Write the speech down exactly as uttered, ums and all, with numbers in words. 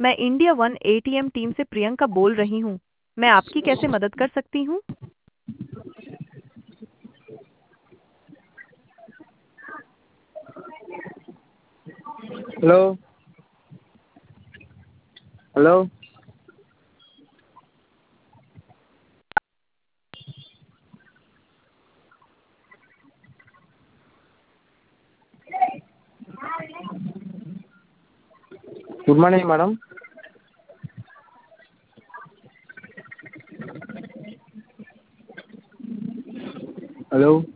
मैं India one ATM team से प्रियंका बोल रही हूँ। मैं आपकी कैसे मदद कर सकती हूँ? Hello hello good morning madam. Hello